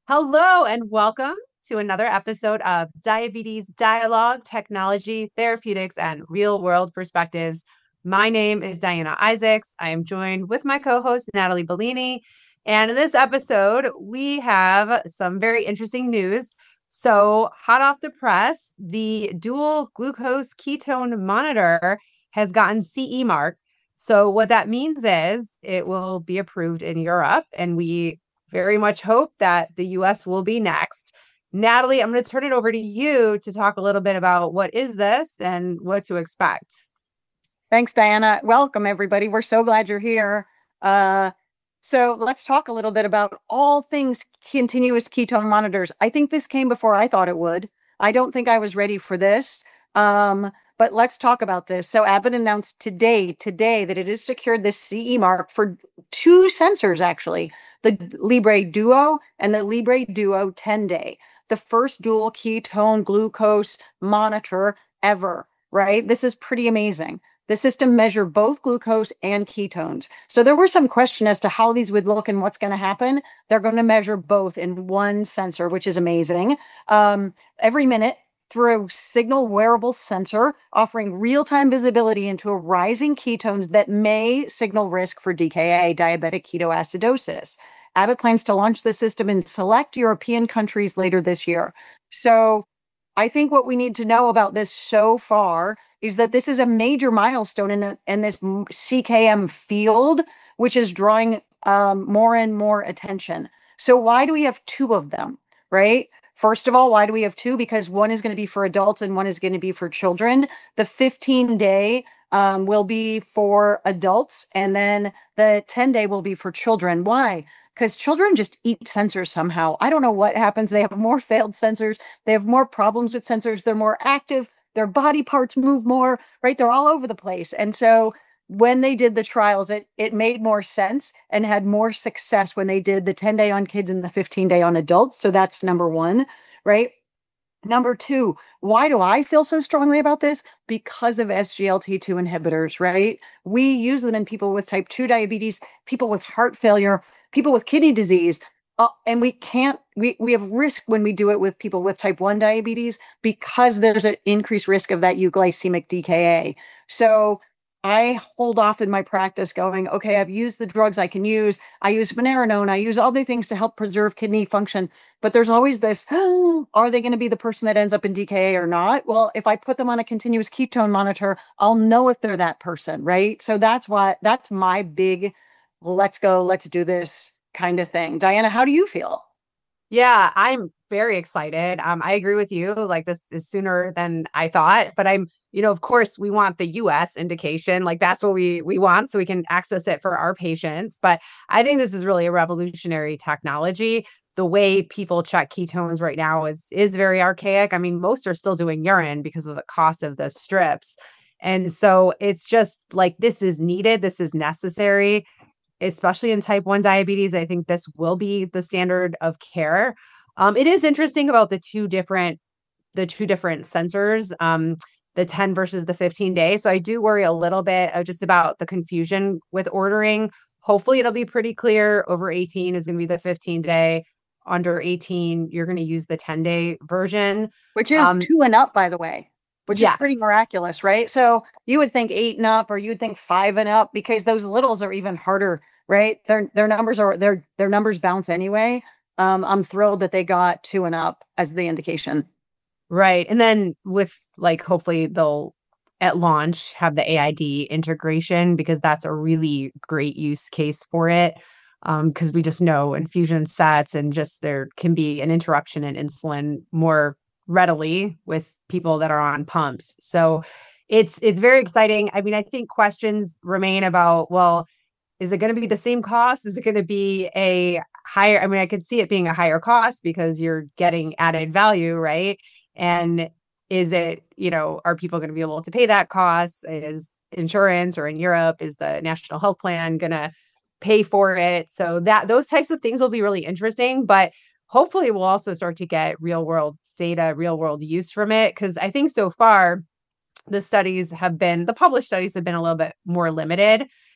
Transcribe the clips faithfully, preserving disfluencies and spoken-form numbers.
Hello and welcome to another episode of Diabetes Dialogue, Technology, Therapeutics, and Real World Perspectives. My name is Diana Isaacs. I am joined with my co host, Natalie Bellini. And in this episode, we have some very interesting news. So, hot off the press, the dual glucose ketone monitor has gotten C E mark. So, what that means is it will be approved in Europe, and we very much hope that the U S will be next. Natalie, I'm going to turn it over to you to talk a little bit about what is this and what to expect. Thanks, Diana. Welcome, everybody. We're so glad you're here. Uh, so let's talk a little bit about all things continuous ketone monitors. I think this came before I thought it would. I don't think I was ready for this. Um, but let's talk about this. So Abbott announced today, today that it has secured this C E mark for two sensors, actually, the Libre Duo and the Libre Duo ten day, the first dual ketone glucose monitor ever, right? This is pretty amazing. The system measure both glucose and ketones. So there was some question as to how these would look and what's going to happen. They're going to measure both in one sensor, which is amazing. Um, every minute through a signal wearable sensor, offering real-time visibility into a rising ketones that may signal risk for D K A, diabetic ketoacidosis. Abbott plans to launch the system in select European countries later this year. So I think what we need to know about this so far is that this is a major milestone in, a, in this C K M field, which is drawing um, more and more attention. So why do we have two of them, right? First of all, why do we have two? Because one is going to be for adults and one is going to be for children. The fifteen day um, will be for adults, and then the ten day will be for children. Why? Because children just eat sensors somehow. I don't know what happens. They have more failed sensors. They have more problems with sensors. They're more active. Their body parts move more, right? They're all over the place. And so when they did the trials, it it made more sense and had more success when they did the ten day on kids and the fifteen day on adults. So that's number one, right? Number two, why do I feel so strongly about this? Because of S G L T two inhibitors, right? We use them in people with type two diabetes, people with heart failure, people with kidney disease. Uh, and we can't, we, we have risk when we do it with people with type one diabetes because there's an increased risk of that euglycemic D K A. So I hold off in my practice going, okay, I've used the drugs I can use. I use finerenone. I use other things to help preserve kidney function. But there's always this, oh, are they going to be the person that ends up in D K A or not? Well, if I put them on a continuous ketone monitor, I'll know if they're that person, right? So that's why, that's my big, let's go, let's do this kind of thing. Diana, how do you feel? Yeah, I'm very excited. Um, I agree with you. Like this is sooner than I thought, but I'm, you know, of course, we want the U S indication. Like that's what we we want, so we can access it for our patients. But I think this is really a revolutionary technology. The way people check ketones right now is is very archaic. I mean, most are still doing urine because of the cost of the strips. And so it's just like this is needed, this is necessary, especially in type one diabetes. I think this will be the standard of care. Um, it is interesting about the two different the two different sensors, um, the ten versus the fifteen day. So I do worry a little bit of just about the confusion with ordering. Hopefully it'll be pretty clear. Over eighteen is going to be the fifteen day. Under eighteen, you're going to use the ten day version. Which is Um, two and up, by the way, which is pretty yes. miraculous, right? So you would think eight and up, or you'd think five and up, because those littles are even harder, right? Their their numbers are their their numbers bounce anyway. Um, I'm thrilled that they got two and up as the indication. Right. And then with like, hopefully they'll at launch have the A I D integration because that's a really great use case for it. Um, because we just know infusion sets and just there can be an interruption in insulin more readily with people that are on pumps. So it's it's very exciting. I mean, I think questions remain about, well, is it going to be the same cost? Is it going to be a higher? I mean, I could see it being a higher cost because you're getting added value, right? And is it, you know, are people going to be able to pay that cost? Is insurance, or in Europe, is the national health plan going to pay for it? So that those types of things will be really interesting, but hopefully we'll also start to get real world data, real world use from it. Cause I think so far the studies have been, the published studies have been a little bit more limited.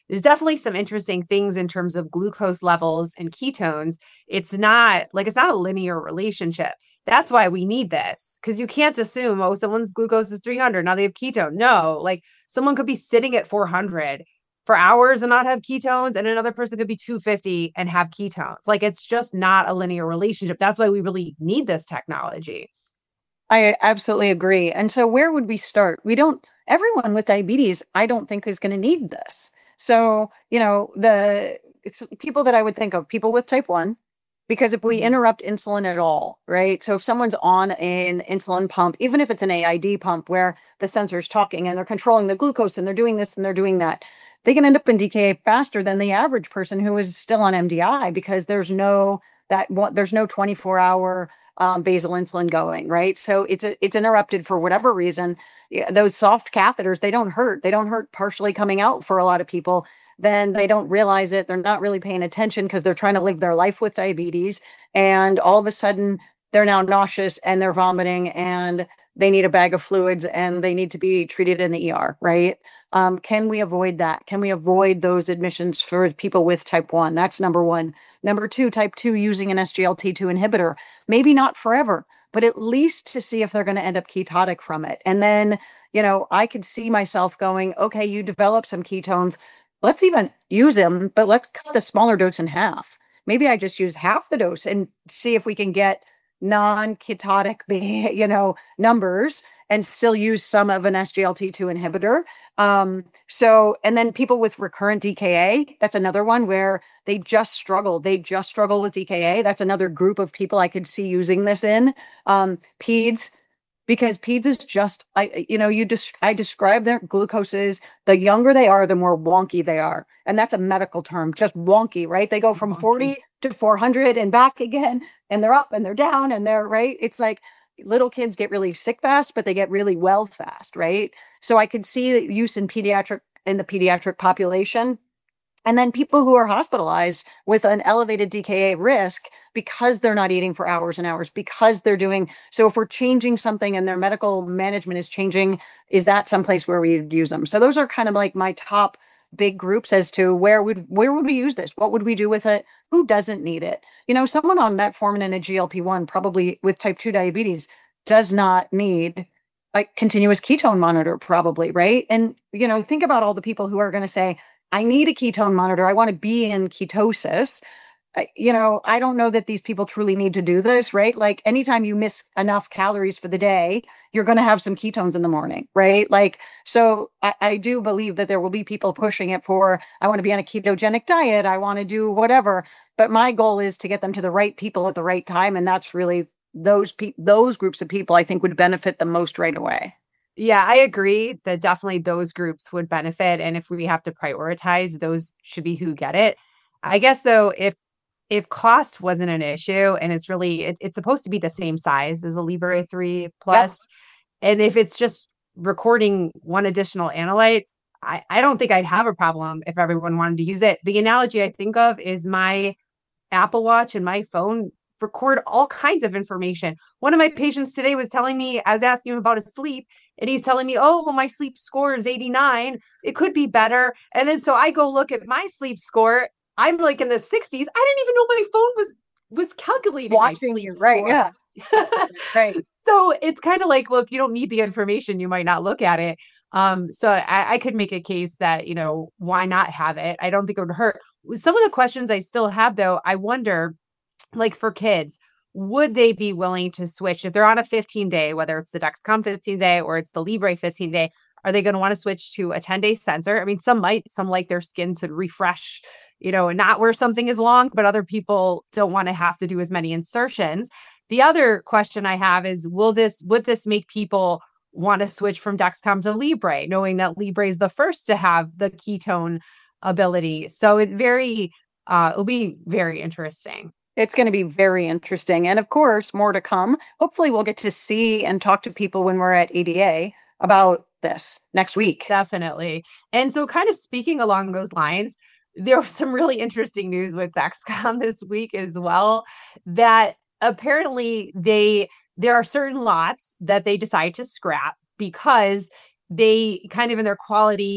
there's definitely some interesting things in terms of glucose levels and ketones. It's not like it's not a linear relationship. That's why we need this, because you can't assume, oh, someone's glucose is three hundred, now they have ketone. No, like someone could be sitting at four hundred for hours and not have ketones, and another person could be two fifty and have ketones. Like it's just not a linear relationship. That's why we really need this technology. I absolutely agree. And so where would we start? We don't, everyone with diabetes, I don't think is going to need this. So, you know, the it's people that I would think of, people with type one, because if we Mhm. interrupt insulin at all, right? So if someone's on an insulin pump, even if it's an A I D pump where the sensor's talking and they're controlling the glucose and they're doing this and they're doing that, they can end up in D K A faster than the average person who is still on M D I because there's no that one, there's no twenty-four hour um, basal insulin going, right? So it's a, it's interrupted for whatever reason. Yeah, those soft catheters, they don't hurt. They don't hurt partially coming out for a lot of people. Then they don't realize it. They're not really paying attention because they're trying to live their life with diabetes. And all of a sudden, they're now nauseous and they're vomiting and they need a bag of fluids and they need to be treated in the E R, right? Um, can we avoid that? Can we avoid those admissions for people with type one? That's number one. Number two, type two, using an S G L T two inhibitor. Maybe not forever, but at least to see if they're going to end up ketotic from it. And then, you know, I could see myself going, okay, you develop some ketones. Let's even use them, but let's cut the smaller dose in half. Maybe I just use half the dose and see if we can get non-ketotic, you know, numbers and still use some of an S G L T two inhibitor. Um, so, and then people with recurrent D K A, that's another one where they just struggle. They just struggle with D K A. That's another group of people I could see using this in. Um, peds, because peds is just, I, you know, you just, I describe their glucoses. The younger they are, the more wonky they are. And that's a medical term, just wonky, right? They go from forty to four hundred and back again, and they're up and they're down and they're right. It's like little kids get really sick fast, but they get really well fast, right? So I could see the use in pediatric, in the pediatric population. And then people who are hospitalized with an elevated D K A risk because they're not eating for hours and hours, because they're doing, so if we're changing something and their medical management is changing, is that someplace where we would use them? So those are kind of like my top big groups as to where would where would we use this? What would we do with it? Who doesn't need it? You know, someone on metformin and a G L P one probably with type two diabetes does not need a continuous ketone monitor, probably, right? And, you know, think about all the people who are going to say, I need a ketone monitor. I want to be in ketosis. Uh, you know, I don't know that these people truly need to do this, right? Like anytime you miss enough calories for the day, you're going to have some ketones in the morning, right? Like, so I, I do believe that there will be people pushing it for, I want to be on a ketogenic diet. I want to do whatever. But my goal is to get them to the right people at the right time. And that's really those pe- those groups of people I think would benefit the most right away. Yeah, I agree that definitely those groups would benefit. And if we have to prioritize, those should be who get it. I guess though, if if cost wasn't an issue and it's really it, it's supposed to be the same size as a Libre three Yep. plus, and if it's just recording one additional analyte, I, I don't think I'd have a problem if everyone wanted to use it. The analogy I think of is my Apple Watch and my phone record all kinds of information. One of my patients today was telling me, I was asking him about his sleep, and he's telling me, oh, well, my sleep score is eighty-nine. It could be better. And then so I go look at my sleep score. I'm like in the sixties. I didn't even know my phone was was calculating Watching my you, sleep right? score. Yeah. Right. So it's kind of like, well, if you don't need the information, you might not look at it. Um, so I, I could make a case that, you know, why not have it? I don't think it would hurt. Some of the questions I still have, though, I wonder, like for kids, would they be willing to switch if they're on a fifteen day, whether it's the Dexcom fifteen day or it's the Libre fifteen day? Are they going to want to switch to a ten day sensor? I mean, some might, some like their skin to refresh, you know, and not wear something as long, but other people don't want to have to do as many insertions. The other question I have is, will this, would this make people want to switch from Dexcom to Libre, knowing that Libre is the first to have the ketone ability? So it's very, uh, it'll be very interesting. It's going to be very interesting. And of course, more to come. Hopefully, we'll get to see and talk to people when we're at A D A about this next week. Definitely. And so, kind of speaking along those lines, there was some really interesting news with Dexcom this week as well, that apparently they there are certain lots that they decide to scrap because they kind of in their quality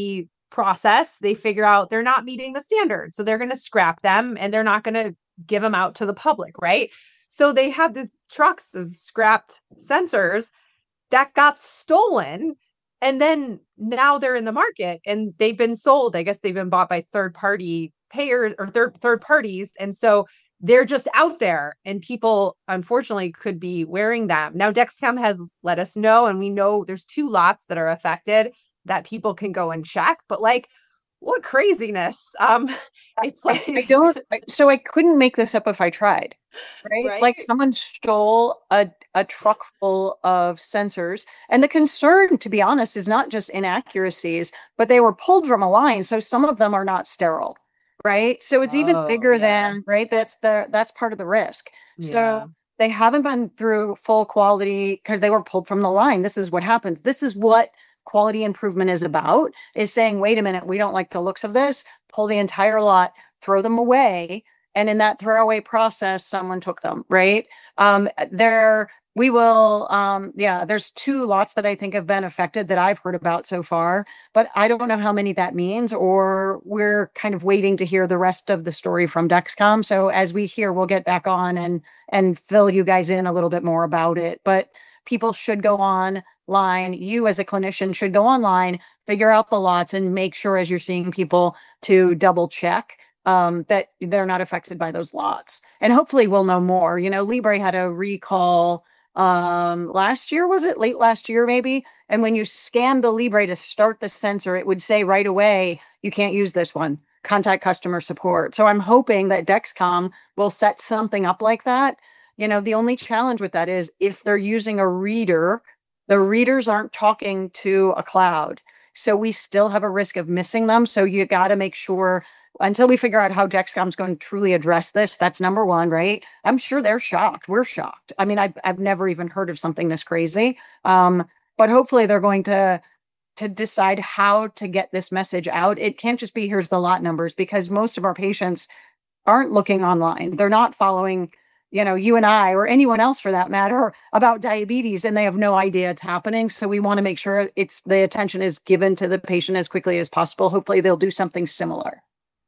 process, they figure out they're not meeting the standard. So they're going to scrap them and they're not going to give them out to the public, right? So they have these trucks of scrapped sensors that got stolen. And then now they're in the market and they've been sold. I guess they've been bought by third party payers or third third parties. And so they're just out there and people unfortunately could be wearing them. Now Dexcom has let us know, and we know there's two lots that are affected that people can go and check, but like, what craziness. Um, it's like, I don't, so I couldn't make this up if I tried, right? Right? Like someone stole a, a truck full of sensors. And the concern, to be honest, is not just inaccuracies, but they were pulled from a line. So some of them are not sterile, right? So it's even Oh, bigger yeah. than, right? That's the, that's part of the risk. Yeah. So they haven't been through full quality because they were pulled from the line. This is what happens. This is what quality improvement is about, is saying, wait a minute, we don't like the looks of this, pull the entire lot, throw them away. And in that throwaway process, someone took them, right? Um, there, we will, um, yeah, there's two lots that I think have been affected that I've heard about so far, but I don't know how many that means, or we're kind of waiting to hear the rest of the story from Dexcom. So as we hear, we'll get back on and, and fill you guys in a little bit more about it. But people should go online. You as a clinician should go online, figure out the lots, and make sure as you're seeing people to double check um, that they're not affected by those lots. And hopefully we'll know more. You know, Libre had a recall um, last year, was it? Late last year, maybe? And when you scan the Libre to start the sensor, it would say right away, you can't use this one. Contact customer support. So I'm hoping that Dexcom will set something up like that. You know, the only challenge with that is if they're using a reader, the readers aren't talking to a cloud. So we still have a risk of missing them. So you got to make sure, until we figure out how Dexcom's going to truly address this, that's number one, right? I'm sure they're shocked. We're shocked. I mean, I've, I've never even heard of something this crazy. Um, but hopefully they're going to to decide how to get this message out. It can't just be, here's the lot numbers, because most of our patients aren't looking online. They're not following, you know, you and I, or anyone else for that matter, about diabetes, and they have no idea it's happening. So we want to make sure it's the attention is given to the patient as quickly as possible. Hopefully they'll do something similar.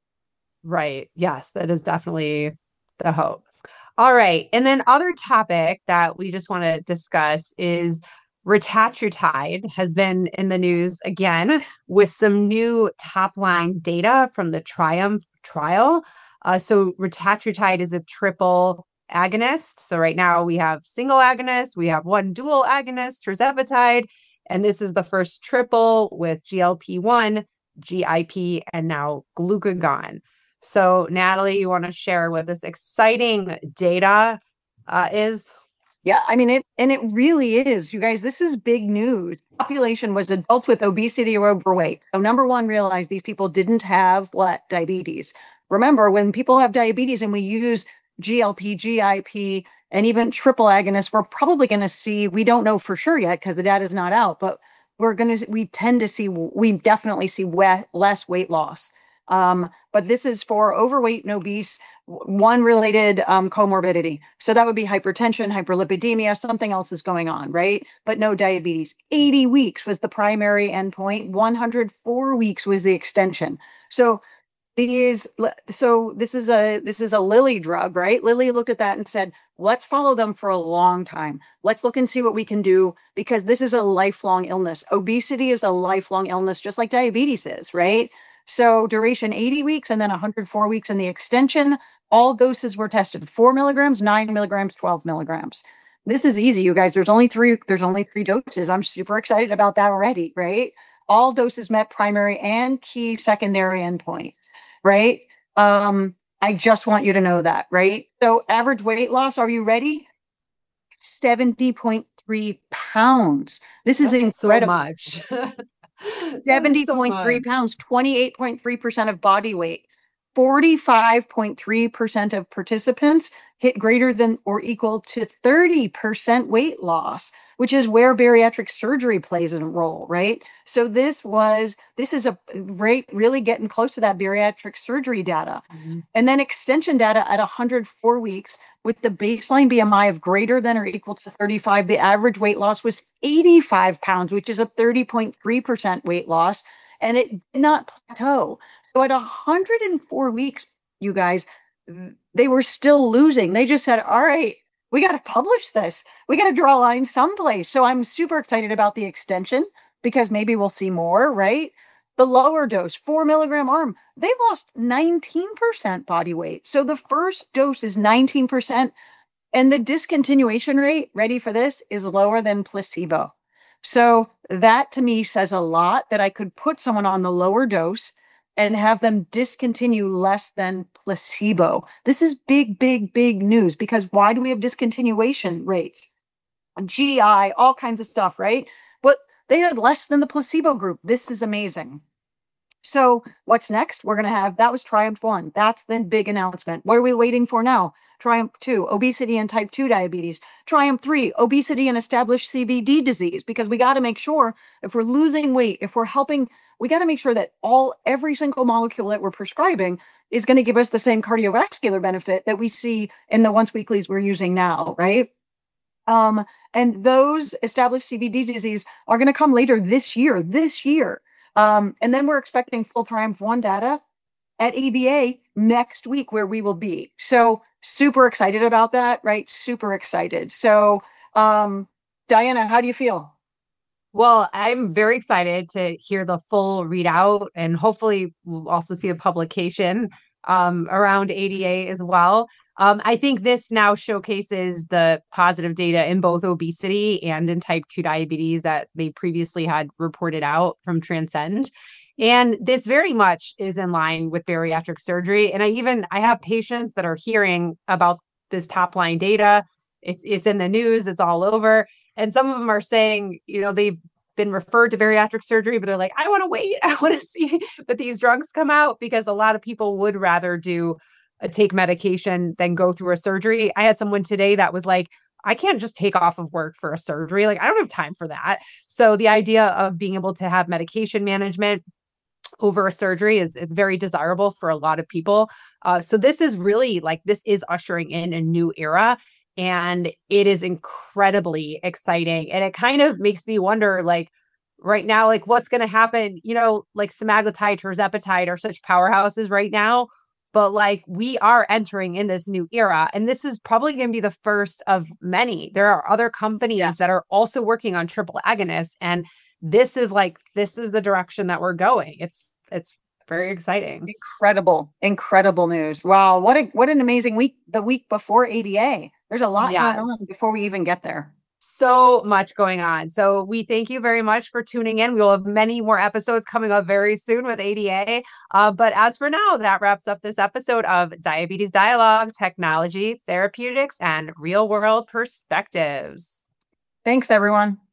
Right. Yes, that is definitely the hope. All right. And then other topic that we just want to discuss is retatrutide has been in the news again with some new top line data from the Triumph trial. Uh, so retatrutide is a triple agonist. So right now we have single agonist, we have one dual agonist, tirzepatide, and this is the first triple with G L P one, G I P, and now glucagon. So Natalie, you want to share what this exciting data uh, is? Yeah, I mean, it, and it really is, you guys, this is big news. Population was adults with obesity or overweight. So number one, realize these people didn't have what? Diabetes. Remember, when people have diabetes and we use G L P, G I P, and even triple agonists, we're probably going to see, we don't know for sure yet because the data is not out, but we're going to, we tend to see, we definitely see we- less weight loss. Um, but this is for overweight and obese, one related um, comorbidity. So that would be hypertension, hyperlipidemia, something else is going on, right? But no diabetes. eighty weeks was the primary endpoint. one hundred four weeks was the extension. So these, so this is a, this is a Lilly drug, right? Lilly looked at that and said, let's follow them for a long time. Let's look and see what we can do, because this is a lifelong illness. Obesity is a lifelong illness, just like diabetes is, right? So duration eighty weeks and then one hundred four weeks in the extension. All doses were tested: four milligrams, nine milligrams, twelve milligrams. This is easy, you guys. There's only three, there's only three doses. I'm super excited about that already, right? All doses met primary and key secondary endpoints, right? Um, I just want you to know that, right? So average weight loss, are you ready? seventy point three pounds. This is That's incredible. So much. seventy point three so pounds, twenty-eight point three percent of body weight. forty-five point three percent of participants hit greater than or equal to thirty percent weight loss, which is where bariatric surgery plays a role, right? So this was, this is a rate really getting close to that bariatric surgery data. Mm-hmm. And then extension data at one hundred four weeks with the baseline B M I of greater than or equal to thirty-five, the average weight loss was eighty-five pounds, which is a thirty point three percent weight loss. and it did not plateau. So at one hundred four weeks, you guys, they were still losing. They just said, all right, we got to publish this. We got to draw a line someplace. So I'm super excited about the extension because maybe we'll see more, right? The lower dose, four milligram arm, they lost nineteen percent body weight. So the first dose is nineteen percent. And the discontinuation rate, ready for this, is lower than placebo. So that to me says a lot that I could put someone on the lower dose and have them discontinue less than placebo. This is big, big, big news because why do we have discontinuation rates? G I, all kinds of stuff, right? But they had less than the placebo group. This is amazing. So what's next? We're going to have, that was Triumph one. That's the big announcement. What are we waiting for now? Triumph two, obesity and type two diabetes. Triumph three, obesity and established C V D disease, because we got to make sure if we're losing weight, if we're helping, we got to make sure that all, every single molecule that we're prescribing is going to give us the same cardiovascular benefit that we see in the once weeklies we're using now, right? Um, and those established C V D disease are going to come later this year, this year. Um, and then we're expecting full Triumph one data at A B A next week where we will be. So super excited about that, right? Super excited. So, um, Diana, how do you feel? Well, I'm very excited to hear the full readout, and hopefully we'll also see a publication um, around A D A as well. Um, I think this now showcases the positive data in both obesity and in type two diabetes that they previously had reported out from Transcend. And this very much is in line with bariatric surgery. And I even, I have patients that are hearing about this top line data. It's, it's in the news, it's all over. And some of them are saying, you know, they've been referred to bariatric surgery, but they're like, I want to wait. I want to see that these drugs come out, because a lot of people would rather do a take medication than go through a surgery. I had someone today that was like, I can't just take off of work for a surgery. Like, I don't have time for that. So the idea of being able to have medication management over a surgery is, is very desirable for a lot of people. Uh, so this is really like, this is ushering in a new era. And it is incredibly exciting. And it kind of makes me wonder, like, right now, like, what's going to happen? You know, like semaglutide, tirzepatide are such powerhouses right now. But like, we are entering in this new era. And this is probably going to be the first of many. There are other companies yeah. that are also working on triple agonists. And this is like, this is the direction that we're going. It's, it's very exciting. Incredible, incredible news. Wow. What a, what an amazing week, the week before A D A. There's a lot yes. going on before we even get there. So much going on. So we thank you very much for tuning in. We will have many more episodes coming up very soon with A D A. Uh, but as for now, that wraps up this episode of Diabetes Dialogue, Technology, Therapeutics, and Real World Perspectives. Thanks, everyone.